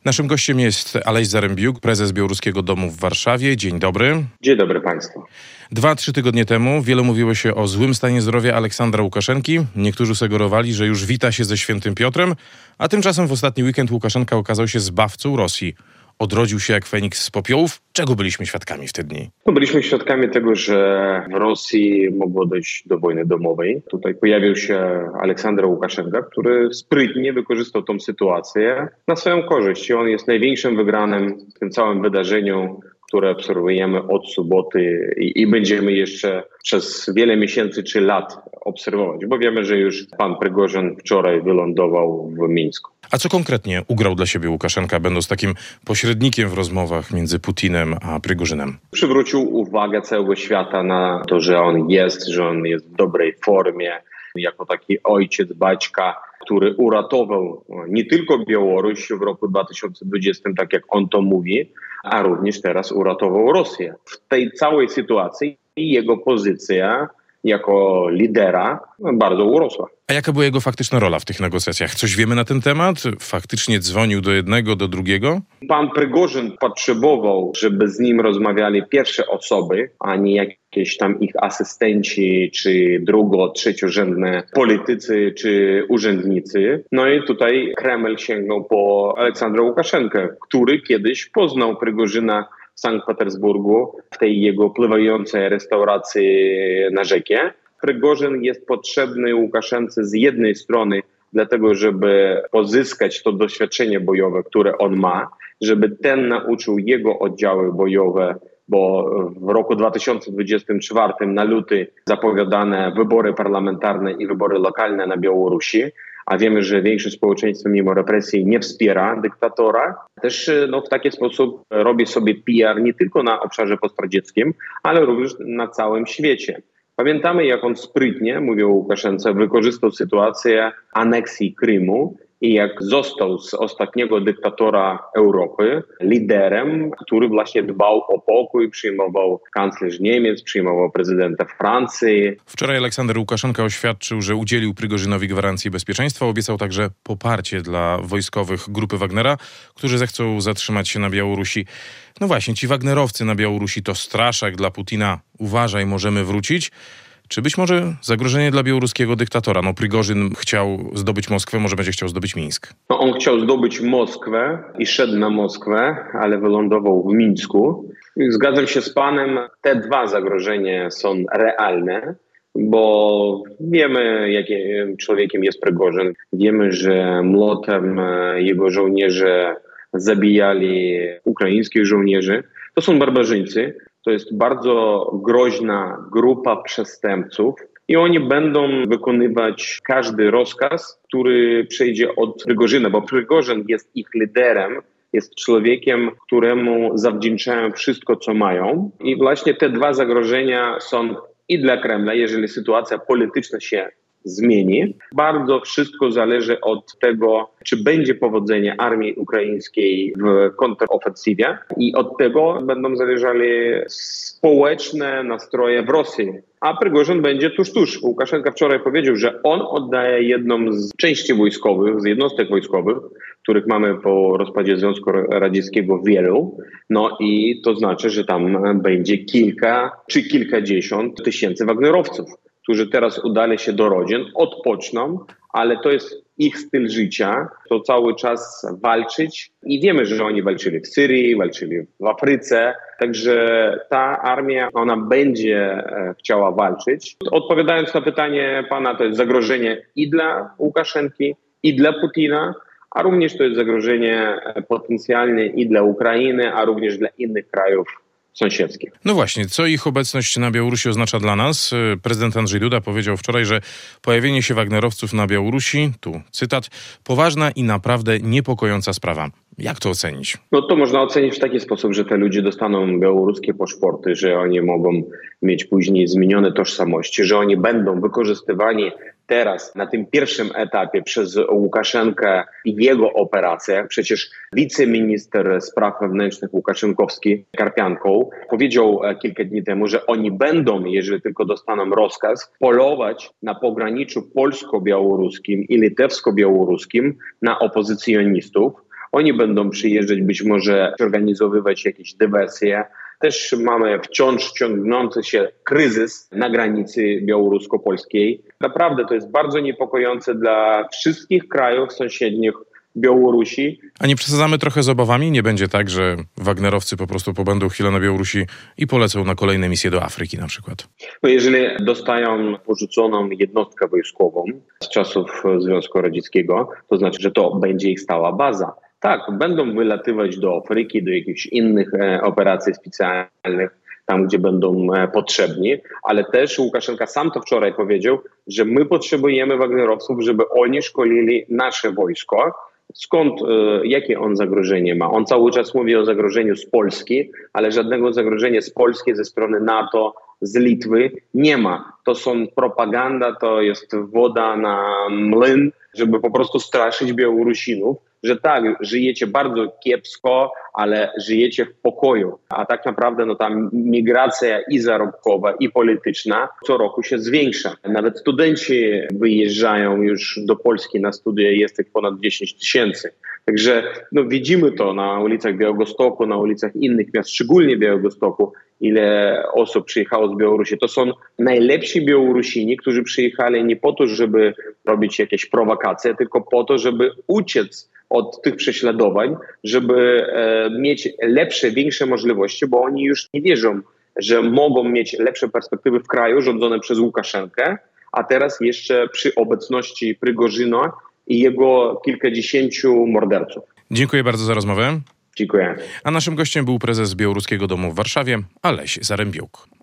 Naszym gościem jest Aleš Zarembiuk, prezes Białoruskiego Domu w Warszawie. Dzień dobry. Dzień dobry Państwu. 2-3 tygodnie temu wiele mówiło się o złym stanie zdrowia Aleksandra Łukaszenki. Niektórzy sugerowali, że już wita się ze świętym Piotrem, a tymczasem w ostatni weekend Łukaszenka okazał się zbawcą Rosji. Odrodził się jak Feniks z popiołów. Czego byliśmy świadkami w te dni? Byliśmy świadkami tego, że w Rosji mogło dojść do wojny domowej. Tutaj pojawił się Aleksander Łukaszenka, który sprytnie wykorzystał tą sytuację na swoją korzyść. I on jest największym wygranym w tym całym wydarzeniu, które obserwujemy od soboty i będziemy jeszcze przez wiele miesięcy czy lat obserwować, bo wiemy, że już pan Prigorzyn wczoraj wylądował w Mińsku. A co konkretnie ugrał dla siebie Łukaszenka, będąc takim pośrednikiem w rozmowach między Putinem a Prigorzynem? Przywrócił uwagę całego świata na to, że on jest w dobrej formie, jako taki ojciec, baćka, który uratował nie tylko Białoruś w roku 2020, tak jak on to mówi, a również teraz uratował Rosję. W tej całej sytuacji jego pozycja jako lidera bardzo urosła. A jaka była jego faktyczna rola w tych negocjacjach? Coś wiemy na ten temat? Faktycznie dzwonił do jednego, do drugiego? Pan Prigorzyn potrzebował, żeby z nim rozmawiali pierwsze osoby, a nie jakieś tam ich asystenci, czy trzeciorzędne politycy, czy urzędnicy. No i tutaj Kreml sięgnął po Aleksandra Łukaszenkę, który kiedyś poznał Prigorzyna w Sankt Petersburgu, w tej jego pływającej restauracji na rzece. Prigorzyn jest potrzebny Łukaszence z jednej strony dlatego, żeby pozyskać to doświadczenie bojowe, które on ma, żeby ten nauczył jego oddziały bojowe, bo w roku 2024 na luty zapowiadane wybory parlamentarne i wybory lokalne na Białorusi, a wiemy, że większość społeczeństwa mimo represji nie wspiera dyktatora, też w taki sposób robi sobie PR nie tylko na obszarze postradzieckim, ale również na całym świecie. Pamiętamy, jak on sprytnie, mówił o Łukaszence, wykorzystał sytuację aneksji Krymu i jak został z ostatniego dyktatora Europy liderem, który właśnie dbał o pokój, przyjmował kanclerz Niemiec, przyjmował prezydenta Francji. Wczoraj Aleksander Łukaszenka oświadczył, że udzielił Prigorzynowi gwarancji bezpieczeństwa. Obiecał także poparcie dla wojskowych grupy Wagnera, którzy zechcą zatrzymać się na Białorusi. No właśnie, ci Wagnerowcy na Białorusi to straszak dla Putina. Uważaj, możemy wrócić. Czy być może zagrożenie dla białoruskiego dyktatora? Prigorzyn chciał zdobyć Moskwę, może będzie chciał zdobyć Mińsk. On chciał zdobyć Moskwę i szedł na Moskwę, ale wylądował w Mińsku. Zgadzam się z panem, te dwa zagrożenia są realne, bo wiemy, jakim człowiekiem jest Prigorzyn. Wiemy, że młotem jego żołnierze zabijali ukraińskich żołnierzy. To są barbarzyńcy. To jest bardzo groźna grupa przestępców i oni będą wykonywać każdy rozkaz, który przejdzie od Prigorzyna, bo Prigorzyn jest ich liderem, jest człowiekiem, któremu zawdzięczają wszystko, co mają. I właśnie te dwa zagrożenia są i dla Kremla, jeżeli sytuacja polityczna się zmieni. Bardzo wszystko zależy od tego, czy będzie powodzenie armii ukraińskiej w kontrofensywie i od tego będą zależały społeczne nastroje w Rosji. A Prigorzyn będzie tuż. Łukaszenka wczoraj powiedział, że on oddaje jedną z części wojskowych, z jednostek wojskowych, których mamy po rozpadzie Związku Radzieckiego wielu. No i to znaczy, że tam będzie kilka czy kilkadziesiąt tysięcy wagnerowców, którzy teraz udali się do rodzin, odpoczną, ale to jest ich styl życia, to cały czas walczyć i wiemy, że oni walczyli w Syrii, walczyli w Afryce, także ta armia, ona będzie chciała walczyć. Odpowiadając na pytanie pana, to jest zagrożenie i dla Łukaszenki, i dla Putina, a również to jest zagrożenie potencjalne i dla Ukrainy, a również dla innych krajów sąsiedzkich. No właśnie, co ich obecność na Białorusi oznacza dla nas? Prezydent Andrzej Duda powiedział wczoraj, że pojawienie się Wagnerowców na Białorusi, tu cytat, poważna i naprawdę niepokojąca sprawa. Jak to ocenić? To można ocenić w taki sposób, że te ludzie dostaną białoruskie paszporty, że oni mogą mieć później zmienione tożsamości, że oni będą wykorzystywani teraz na tym pierwszym etapie przez Łukaszenkę i jego operację. Przecież wiceminister spraw wewnętrznych Łukaszenkowski Karpianką powiedział kilka dni temu, że oni będą, jeżeli tylko dostaną rozkaz, polować na pograniczu polsko-białoruskim i litewsko-białoruskim na opozycjonistów. Oni będą przyjeżdżać, być może organizowywać jakieś dywersje. Też mamy wciąż ciągnący się kryzys na granicy białorusko-polskiej. Naprawdę to jest bardzo niepokojące dla wszystkich krajów sąsiednich Białorusi. A nie przesadzamy trochę z obawami? Nie będzie tak, że wagnerowcy po prostu pobędą chwilę na Białorusi i polecą na kolejne misje do Afryki na przykład? No jeżeli dostają porzuconą jednostkę wojskową z czasów Związku Radzieckiego, to znaczy, że to będzie ich stała baza. Tak, będą wylatywać do Afryki, do jakichś innych operacji specjalnych, tam gdzie będą potrzebni, ale też Łukaszenka sam to wczoraj powiedział, że my potrzebujemy wagnerowców, żeby oni szkolili nasze wojsko. Skąd, jakie on zagrożenie ma? On cały czas mówi o zagrożeniu z Polski, ale żadnego zagrożenia z Polski ze strony NATO, z Litwy nie ma. To są propaganda, to jest woda na młyn, żeby po prostu straszyć Białorusinów, że tak, żyjecie bardzo kiepsko, ale żyjecie w pokoju. A tak naprawdę ta migracja i zarobkowa, i polityczna co roku się zwiększa. Nawet studenci wyjeżdżają już do Polski na studia, jest ich ponad 10 000. Także widzimy to na ulicach Białegostoku, na ulicach innych miast, szczególnie Białegostoku, ile osób przyjechało z Białorusi. To są najlepsi Białorusini, którzy przyjechali nie po to, żeby robić jakieś prowokacje, tylko po to, żeby uciec od tych prześladowań, żeby mieć lepsze, większe możliwości, bo oni już nie wierzą, że mogą mieć lepsze perspektywy w kraju rządzonym przez Łukaszenkę, a teraz jeszcze przy obecności Prygorzyna i jego kilkudziesięciu morderców. Dziękuję bardzo za rozmowę. Dziękuję. A naszym gościem był prezes Białoruskiego Domu w Warszawie, Aleś Zarembiuk.